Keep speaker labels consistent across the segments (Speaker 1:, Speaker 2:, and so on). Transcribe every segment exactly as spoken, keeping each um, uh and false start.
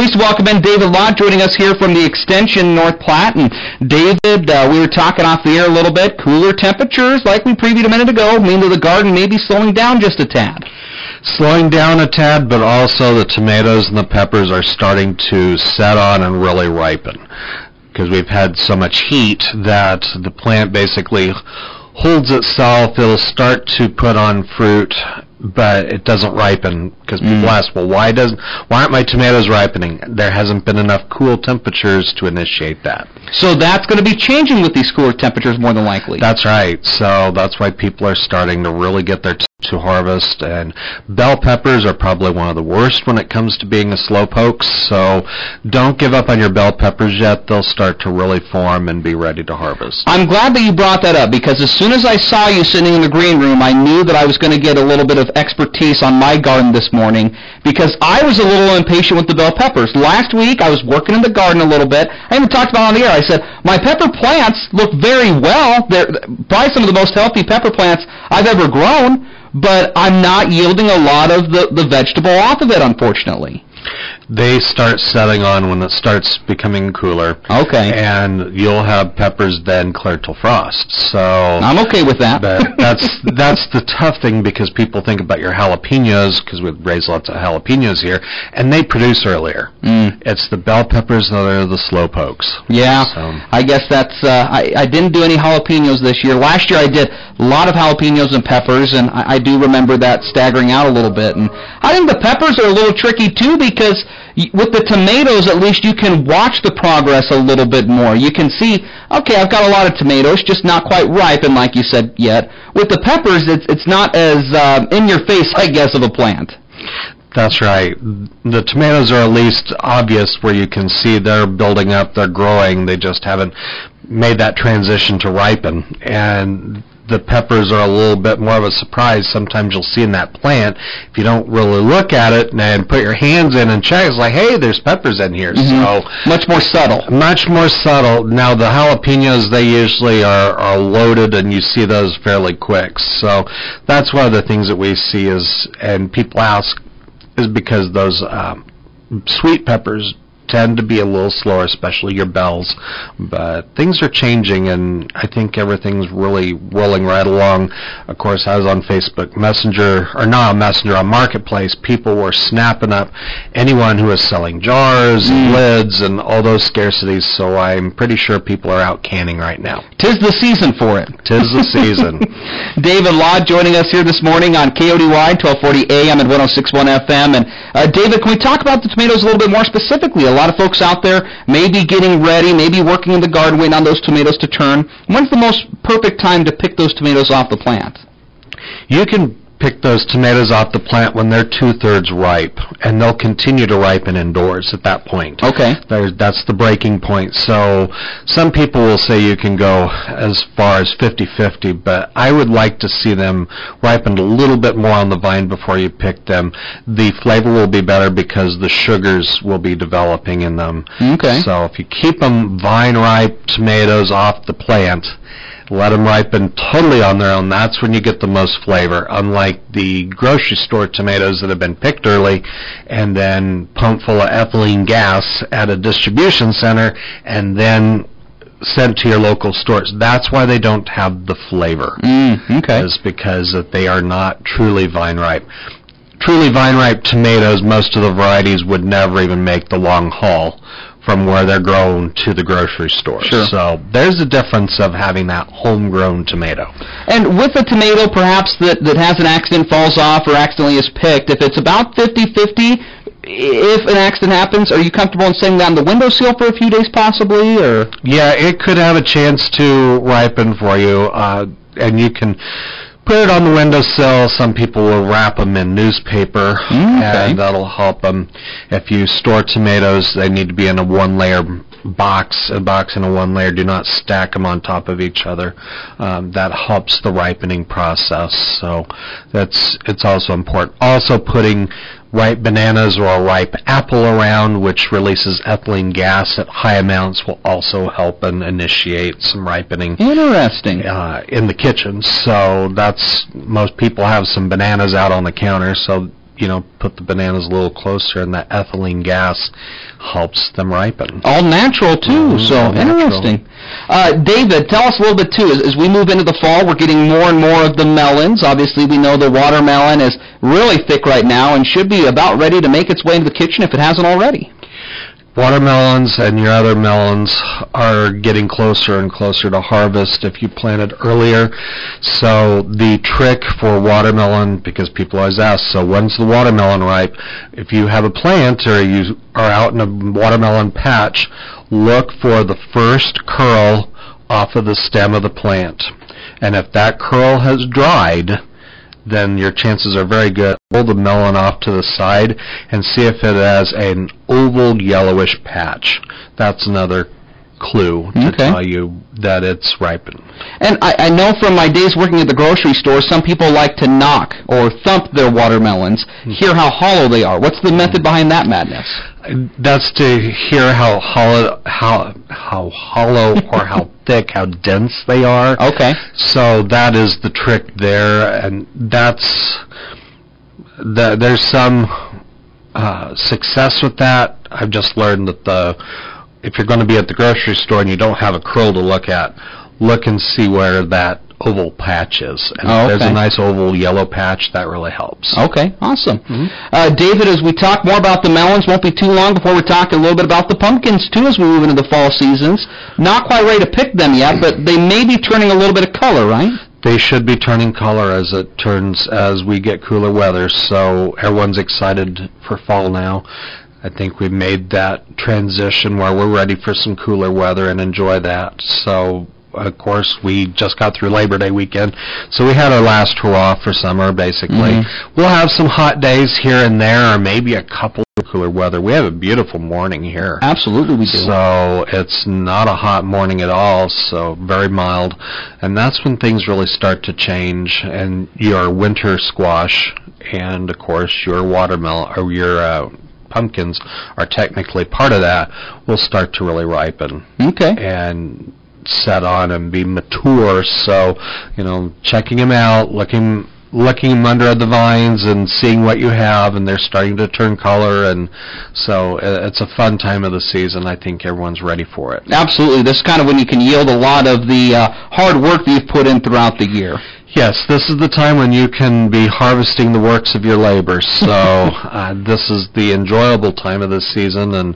Speaker 1: pleased to welcome in David Lott, joining us here from the Extension North Platte. And David, uh, we were talking off the air a little bit. Cooler temperatures, like we previewed a minute ago, mean that the garden may be slowing down just a tad.
Speaker 2: Slowing down a tad, but also the tomatoes and the peppers are starting to set on and really ripen, because we've had so much heat that the plant basically holds itself. It'll start to put on fruit, but it doesn't ripen, because people mm. ask, well, why doesn't, why aren't my tomatoes ripening? There hasn't been enough cool temperatures to initiate that.
Speaker 1: So that's going to be changing with these cooler temperatures more than likely.
Speaker 2: That's right. So that's why people are starting to really get their t- to harvest, and bell peppers are probably one of the worst when it comes to being a slowpoke, so don't give up on your bell peppers yet. They'll start to really form and be ready to harvest.
Speaker 1: I'm glad that you brought that up, because as soon as I saw you sitting in the green room, I knew that I was going to get a little bit of expertise on my garden this morning, because I was a little impatient with the bell peppers. Last week, I was working in the garden a little bit. I even talked about it on the air. I said, my pepper plants look very well. They're probably some of the most healthy pepper plants I've ever grown, but I'm not yielding a lot of the, the vegetable off of it, unfortunately.
Speaker 2: They start setting on when it starts becoming cooler.
Speaker 1: Okay.
Speaker 2: And you'll have peppers then clear till frost. So
Speaker 1: I'm okay with that.
Speaker 2: But that's that's the tough thing, because people think about your jalapenos, because we raise lots of jalapenos here, and they produce earlier. Mm. It's the bell peppers that are the slow pokes.
Speaker 1: Yeah. So. I guess that's. Uh, I I didn't do any jalapenos this year. Last year I did a lot of jalapenos and peppers, and I, I do remember that staggering out a little bit. And I think the peppers are a little tricky too, because with the tomatoes, at least you can watch the progress a little bit more. You can see, okay, I've got a lot of tomatoes, just not quite ripe, and like you said, yet. With the peppers, it's it's not as uh, in your face, I guess, of a plant.
Speaker 2: That's right. The tomatoes are at least obvious, where you can see they're building up, they're growing. They just haven't made that transition to ripen. And the peppers are a little bit more of a surprise. Sometimes you'll see in that plant, if you don't really look at it and put your hands in and check, it's like, hey, there's peppers in here.
Speaker 1: Mm-hmm. So much more subtle.
Speaker 2: Much more subtle. Now, the jalapenos, they usually are, are loaded, and you see those fairly quick. So that's one of the things that we see is, and people ask, is because those um, sweet peppers tend to be a little slower, especially your bells. But things are changing, and I think everything's really rolling right along. Of course, I was on Facebook Messenger, or not on Messenger, on Marketplace. People were snapping up anyone who was selling jars and mm. lids and all those scarcities, so I'm pretty sure people are out canning right now.
Speaker 1: Tis the season for it.
Speaker 2: Tis the season.
Speaker 1: David Lott joining us here this morning on K O D Y, twelve forty A M and one oh six point one F M. And uh, David, can we talk about the tomatoes a little bit more specifically? A lot of folks out there may be getting ready, maybe working in the garden, waiting on those tomatoes to turn. When's the most perfect time to pick those tomatoes off the plant?
Speaker 2: You can pick those tomatoes off the plant when they're two-thirds ripe, and they'll continue to ripen indoors at that point.
Speaker 1: Okay.
Speaker 2: There's, that's the breaking point. So some people will say you can go as far as fifty-fifty, but I would like to see them ripened a little bit more on the vine before you pick them. The flavor will be better because the sugars will be developing in them.
Speaker 1: Okay.
Speaker 2: So if you keep them vine-ripe tomatoes off the plant, let them ripen totally on their own, that's when you get the most flavor, unlike the grocery store tomatoes that have been picked early and then pumped full of ethylene gas at a distribution center and then sent to your local stores. That's why they don't have the flavor.
Speaker 1: Mm, okay.
Speaker 2: It's because that they are not truly vine-ripe. Truly vine-ripe tomatoes, most of the varieties would never even make the long haul from where they're grown to the grocery store.
Speaker 1: Sure.
Speaker 2: So there's the difference of having that homegrown tomato.
Speaker 1: And with a tomato perhaps that, that has an accident, falls off, or accidentally is picked, if it's about fifty-fifty, if an accident happens, are you comfortable in setting that on the windowsill for a few days possibly? Or
Speaker 2: yeah, it could have a chance to ripen for you, uh, and you can put it on the windowsill. Some people will wrap them in newspaper,
Speaker 1: mm, okay.
Speaker 2: and that'll help them. If you store tomatoes, they need to be in a one-layer box, a box and a one-layer. Do not stack them on top of each other. Um, that helps the ripening process. So that's it's also important. Also, putting ripe bananas or a ripe apple around, which releases ethylene gas at high amounts, will also help and initiate some ripening.
Speaker 1: Interesting.
Speaker 2: Uh, in the kitchen. So that's, most people have some bananas out on the counter, so you know, put the bananas a little closer, and that ethylene gas helps them ripen.
Speaker 1: All natural, too, mm-hmm. so all interesting. Uh, David, tell us a little bit, too, as, as we move into the fall, we're getting more and more of the melons. Obviously, we know the watermelon is really thick right now and should be about ready to make its way into the kitchen if it hasn't already.
Speaker 2: Watermelons and your other melons are getting closer and closer to harvest if you planted earlier. So the trick for watermelon, because people always ask, so when's the watermelon ripe? If you have a plant or you are out in a watermelon patch, look for the first curl off of the stem of the plant. And if that curl has dried, then your chances are very good. Pull the melon off to the side and see if it has an oval yellowish patch. That's another clue to
Speaker 1: okay.
Speaker 2: tell you that it's ripened.
Speaker 1: And I, I know from my days working at the grocery store, some people like to knock or thump their watermelons, mm-hmm. hear how hollow they are. What's the method behind that madness?
Speaker 2: That's to hear how hollow, how how hollow or how thick, how dense they are.
Speaker 1: Okay.
Speaker 2: So that is the trick there, and that's the, there's some uh, success with that. I've just learned that the if you're going to be at the grocery store and you don't have a curl to look at, look and see where that oval patch is. And
Speaker 1: oh,
Speaker 2: if
Speaker 1: okay.
Speaker 2: there's a nice oval yellow patch, that really helps.
Speaker 1: Okay, awesome.
Speaker 2: Mm-hmm.
Speaker 1: Uh, David, as we talk more about the melons, won't be too long before we talk a little bit about the pumpkins, too, as we move into the fall seasons. Not quite ready to pick them yet, but they may be turning a little bit of color, right?
Speaker 2: They should be turning color as it turns, as we get cooler weather, so everyone's excited for fall now. I think we've made that transition where we're ready for some cooler weather and enjoy that. So, of course, we just got through Labor Day weekend, so we had our last hurrah for summer, basically. Mm-hmm. We'll have some hot days here and there, or maybe a couple of cooler weather. We have a beautiful morning here.
Speaker 1: Absolutely, we do.
Speaker 2: So it's not a hot morning at all, so very mild. And that's when things really start to change, and your winter squash and, of course, your watermelon, or your uh, pumpkins are technically part of that, will start to really ripen.
Speaker 1: Okay.
Speaker 2: And set on and be mature. So, you know, checking them out, looking looking them under the vines and seeing what you have, and they're starting to turn color, and so it's a fun time of the season. I think everyone's ready for it.
Speaker 1: Absolutely. This is kind of when you can yield a lot of the uh, hard work that you've put in throughout the year.
Speaker 2: Yes, this is the time when you can be harvesting the works of your labor. So uh, this is the enjoyable time of the season, and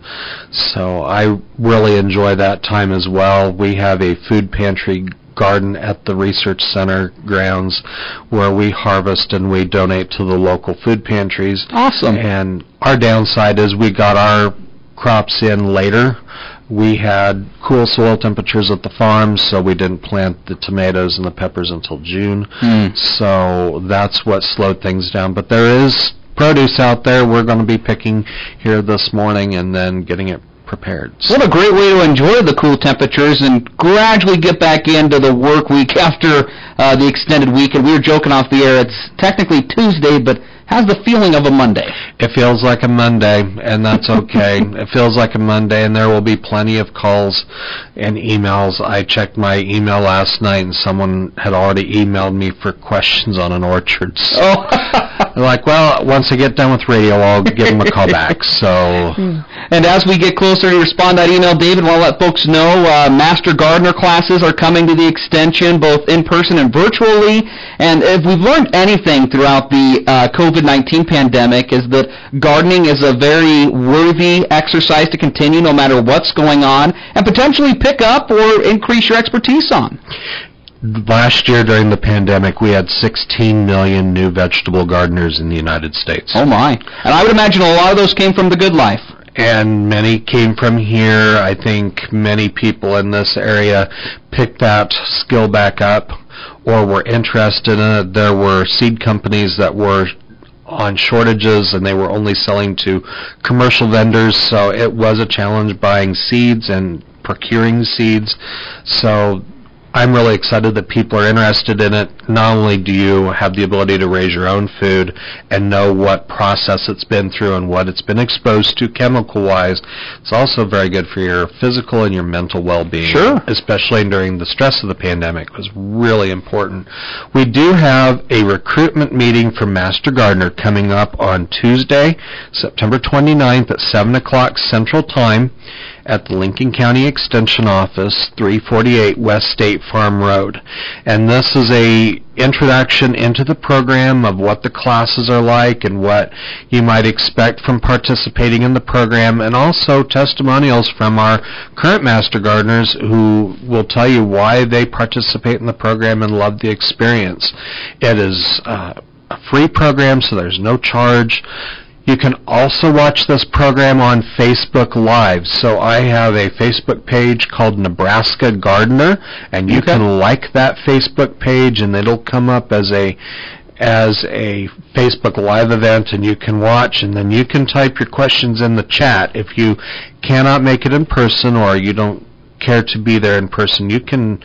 Speaker 2: so I really enjoy that time as well. We have a food pantry garden at the Research Center grounds where we harvest and we donate to the local food pantries.
Speaker 1: Awesome.
Speaker 2: And our downside is we got our crops in later. We had cool soil temperatures at the farm, so we didn't plant the tomatoes and the peppers until June. Mm. So that's what slowed things down. But there is produce out there we're going to be picking here this morning and then getting it prepared. So
Speaker 1: what a great way to enjoy the cool temperatures and gradually get back into the work week after uh, the extended weekend. We were joking off the air. It's technically Tuesday, but has the feeling of a Monday.
Speaker 2: It feels like a Monday, and that's okay. It feels like a Monday, and there will be plenty of calls and emails. I checked my email last night, and someone had already emailed me for questions on an orchard. So
Speaker 1: oh.
Speaker 2: they're like, well, once I get done with radio, I'll give them a call back. So,
Speaker 1: and as we get closer to respond to that email, David, want to let folks know uh, Master Gardener classes are coming to the extension, both in person and virtually. And if we've learned anything throughout the uh, COVID nineteen pandemic, is that gardening is a very worthy exercise to continue no matter what's going on, and potentially pick up or increase your expertise on.
Speaker 2: Last year during the pandemic, we had sixteen million new vegetable gardeners in the United States.
Speaker 1: Oh my. And I would imagine a lot of those came from the Good Life.
Speaker 2: And many came from here. I think many people in this area picked that skill back up or were interested in it. There were seed companies that were on shortages, and they were only selling to commercial vendors, so it was a challenge buying seeds and procuring seeds. So I'm really excited that people are interested in it. Not only do you have the ability to raise your own food and know what process it's been through and what it's been exposed to chemical-wise, it's also very good for your physical and your mental well-being.
Speaker 1: Sure.
Speaker 2: Especially during the stress of the pandemic. It was really important. We do have a recruitment meeting for Master Gardener coming up on Tuesday, September twenty-ninth at seven o'clock Central Time at the Lincoln County Extension Office, three forty-eight West State Farm Road. And this is a introduction into the program of what the classes are like and what you might expect from participating in the program, and also testimonials from our current Master Gardeners who will tell you why they participate in the program and love the experience. It is uh, a free program, so there's no charge. You can also watch this program on Facebook Live. So I have a Facebook page called Nebraska Gardener, and you
Speaker 1: Okay.
Speaker 2: can like that Facebook page, and it'll come up as a as a Facebook Live event, and you can watch, and then you can type your questions in the chat. If you cannot make it in person or you don't care to be there in person, you can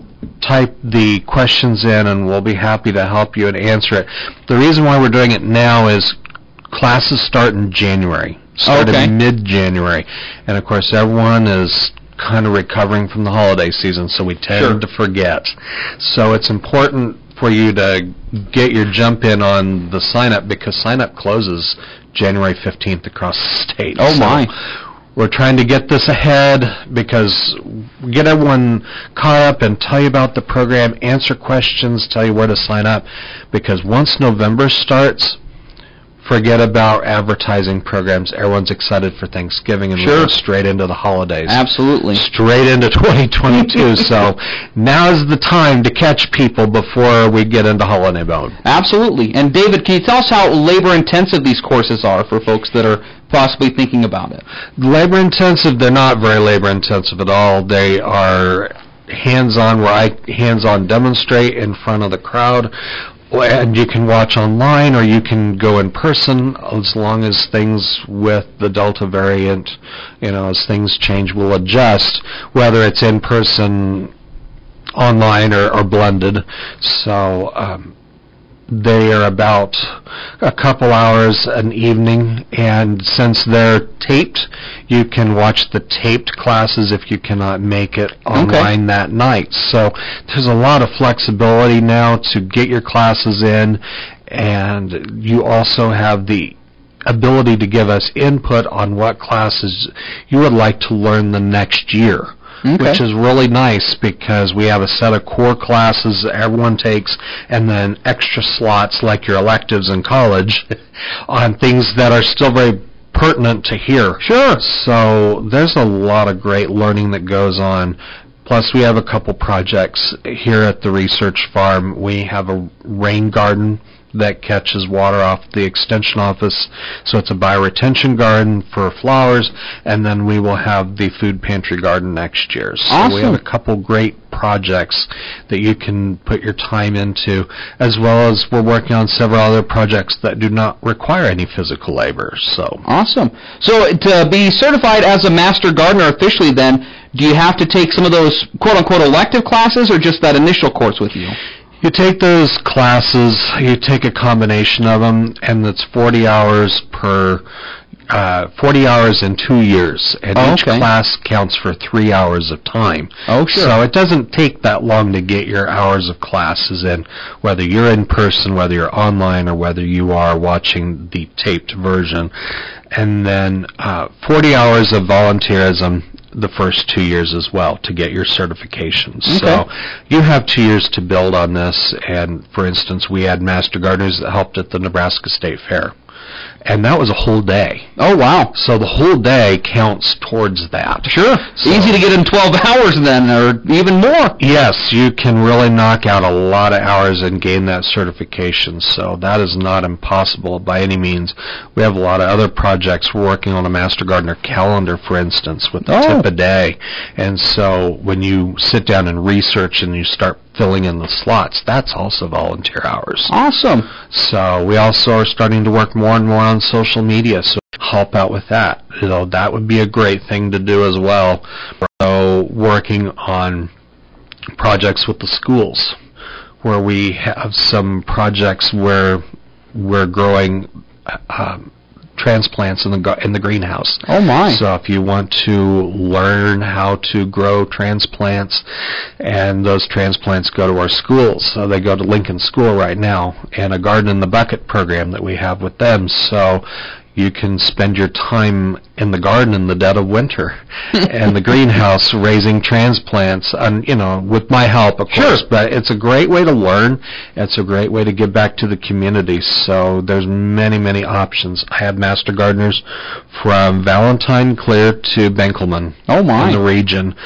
Speaker 2: type the questions in, and we'll be happy to help you and answer it. The reason why we're doing it now is classes start in January, start
Speaker 1: Okay.
Speaker 2: in mid-January, and of course everyone is kind of recovering from the holiday season, so we tend
Speaker 1: Sure.
Speaker 2: to forget. So it's important for you to get your jump in on the sign-up, because sign-up closes January fifteenth across the state.
Speaker 1: Oh,
Speaker 2: So
Speaker 1: my.
Speaker 2: we're trying to get this ahead because we get everyone caught up and tell you about the program, answer questions, tell you where to sign up, because once November starts, forget about advertising programs. Everyone's excited for Thanksgiving, and
Speaker 1: Sure.
Speaker 2: we're going straight into the holidays.
Speaker 1: Absolutely.
Speaker 2: Straight into twenty twenty-two. So now is the time to catch people before we get into holiday mode.
Speaker 1: Absolutely. And David, can you tell us how labor-intensive these courses are for folks that are possibly thinking about it?
Speaker 2: Labor intensive, they're not very labor intensive at all. They are hands-on, where I hands-on demonstrate in front of the crowd. And you can watch online or you can go in person, as long as things with the Delta variant, you know, as things change, we'll adjust, whether it's in person, online, or, or blended. So um, they are about a couple hours an evening, and since they're taped, you can watch the taped classes if you cannot make it online that night. So there's a lot of flexibility now to get your classes in, and you also have the ability to give us input on what classes you would like to learn the next year.
Speaker 1: Okay.
Speaker 2: Which is really nice, because we have a set of core classes that everyone takes, and then extra slots like your electives in college on things that are still very pertinent to here.
Speaker 1: Sure.
Speaker 2: So there's a lot of great learning that goes on. Plus, we have a couple projects here at the research farm. We have a rain garden that catches water off the extension office, so it's a bioretention garden for flowers, and then we will have the food pantry garden next year. So
Speaker 1: Awesome.
Speaker 2: we have a couple great projects that you can put your time into, as well as we're working on several other projects that do not require any physical labor. So
Speaker 1: Awesome. So to be certified as a Master Gardener officially then, do you have to take some of those quote-unquote elective classes, or just that initial course with you?
Speaker 2: you take those classes, you take a combination of them, and it's forty hours per, uh, forty hours in two years, and
Speaker 1: Oh,
Speaker 2: each
Speaker 1: okay.
Speaker 2: class counts for three hours of time.
Speaker 1: Oh, sure.
Speaker 2: So it doesn't take that long to get your hours of classes in, whether you're in person, whether you're online, or whether you are watching the taped version. And then uh, forty hours of volunteerism the first two years as well to get your certification.
Speaker 1: Okay.
Speaker 2: So you have two years to build on this, and for instance, we had Master Gardeners that helped at the Nebraska State Fair. And that was a whole day.
Speaker 1: Oh, wow.
Speaker 2: So the whole day counts towards that.
Speaker 1: Sure.
Speaker 2: So-
Speaker 1: Easy to get in twelve hours then, or even more.
Speaker 2: Yes, you can really knock out a lot of hours and gain that certification, so that is not impossible by any means. We have a lot of other projects. We're working on a Master Gardener calendar, for instance, with the
Speaker 1: Oh.
Speaker 2: tip a day. And so when you sit down and research and you start filling in the slots, that's also volunteer hours.
Speaker 1: Awesome.
Speaker 2: So we also are starting to work more and more on social media, so help out with that. You know, that would be a great thing to do as well. So working on projects with the schools, where we have some projects where we're growing um, transplants in the gar- in the greenhouse.
Speaker 1: Oh my!
Speaker 2: So if you want to learn how to grow transplants, and those transplants go to our schools, so they go to Lincoln School right now, and a Garden in the Bucket program that we have with them. So you can spend your time in the garden in the dead of winter and the greenhouse raising transplants, and you know, with my help, of course.
Speaker 1: Sure.
Speaker 2: But it's a great way to learn. It's a great way to give back to the community. So there's many, many options. I have master gardeners from Valentine clear to Benkelman
Speaker 1: Oh my!
Speaker 2: in the region.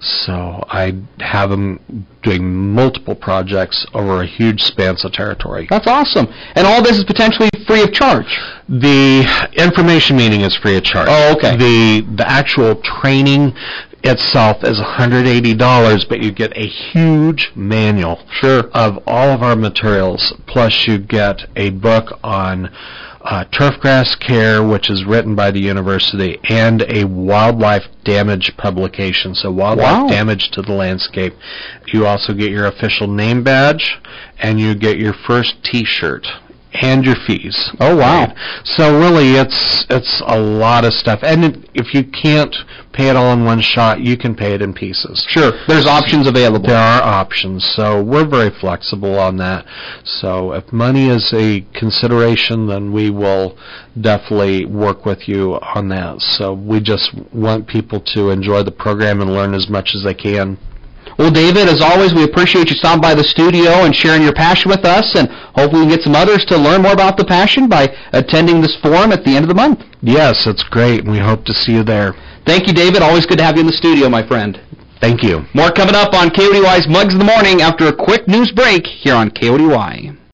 Speaker 2: So I have them doing multiple projects over a huge span of territory.
Speaker 1: That's awesome. And all this is potentially free of charge.
Speaker 2: The information meeting is free of charge.
Speaker 1: Oh, okay.
Speaker 2: The the actual training itself is one hundred eighty dollars, but you get a huge manual
Speaker 1: Sure.
Speaker 2: of all of our materials, plus you get a book on uh, turfgrass care, which is written by the university, and a wildlife damage publication, so wildlife
Speaker 1: Wow.
Speaker 2: damage to the landscape. You also get your official name badge, and you get your first T-shirt. And your fees.
Speaker 1: Oh wow!
Speaker 2: Right? So really, it's it's a lot of stuff. And it, if you can't pay it all in one shot, you can pay it in pieces.
Speaker 1: Sure. There's options available.
Speaker 2: There are options, so we're very flexible on that. So if money is a consideration, then we will definitely work with you on that. So we just want people to enjoy the program and learn as much as they can.
Speaker 1: Well, David, as always, we appreciate you stopping by the studio and sharing your passion with us, and hopefully we can get some others to learn more about the passion by attending this forum at the end of the month.
Speaker 2: Yes, it's great, and we hope to see you there.
Speaker 1: Thank you, David. Always good to have you in the studio, my friend.
Speaker 2: Thank you.
Speaker 1: More coming up on K O D Y's Mugs in the Morning after a quick news break here on K O D Y.